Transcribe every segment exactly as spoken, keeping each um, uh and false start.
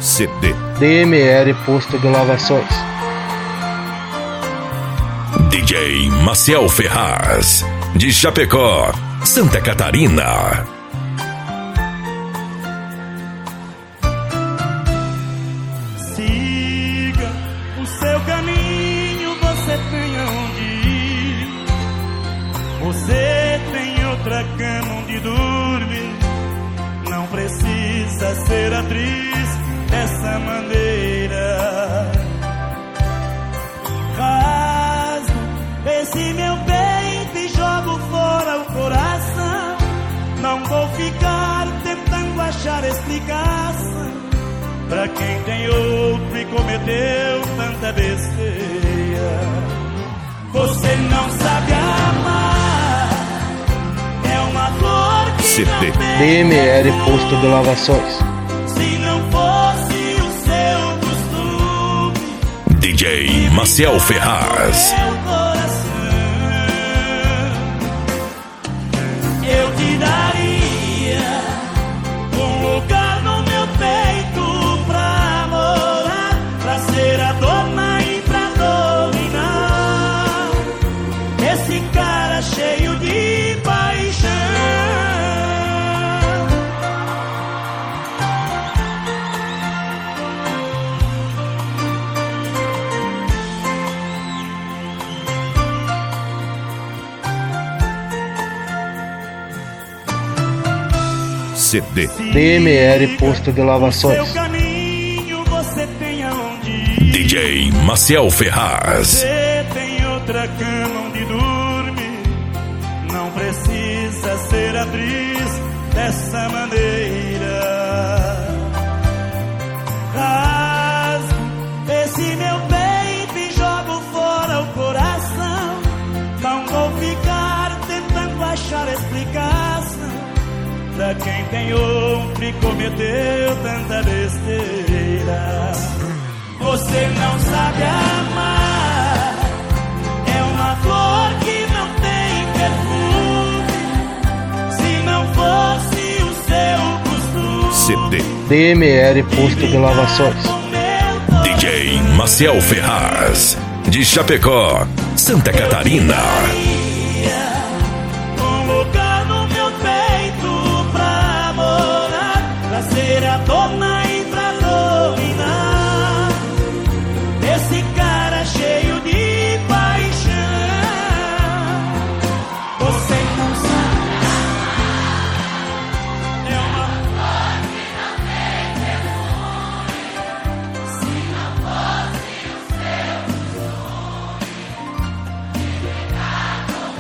C D D M R Posto de Lavações. D J Maciel Ferraz, de Chapecó, Santa Catarina. Siga o seu caminho, você tem aonde ir. Você tem outra cama onde dormir. Não precisa ser atriz dessa maneira. Rasgo esse meu peito e jogo fora o coração. Não vou ficar tentando achar explicação pra quem tem outro e cometeu tanta besteira. Você não sabe amar, é uma flor que C D não tem D M R Posto de Lavações. se não fosse o seu costume. D J Maciel Ferraz. Meu coração, eu te daria um lugar no meu peito pra morar, pra ser a dona e pra dominar esse cara cheio de paixão. C D D M R Posto de Lavações. Seu caminho você tem aonde ir. D J Maciel Ferraz. Você tem outra cama onde dorme. Não precisa ser atriz dessa maneira. Rasgo esse meu peito e jogo fora o coração. Não vou ficar tentando achar explicação pra quem tem outro e cometeu tanta besteira. Você não sabe amar, é uma flor que não tem perfume. Se não fosse o seu costume. C D D M R Posto de Lavações. D J Maciel Ferraz, de Chapecó, Santa Catarina. Um lugar no meu peito pra morar, pra ser a dona e pra dominar esse cara cheio de paixão. Você não sabe amar, é uma flor que não tem perfume. Se não fosse o seu costume, ficar no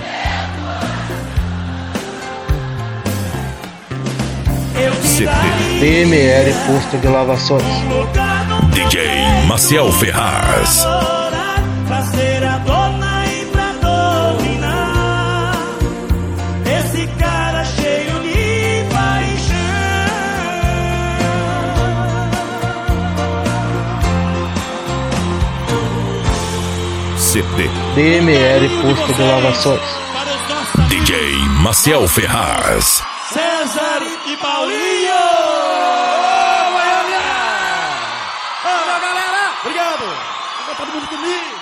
meu coração. Eu te C D daria D M R Posto de Lavações. um lugar no D J Maciel Ferraz. pra ser a dona e pra dominar esse cara cheio de paixão. C D D M R Posto de Lavações. Para os nossos D J Maciel Ferraz. César e Paulinho! Valeu, galera! Obrigado! Fica todo mundo comigo!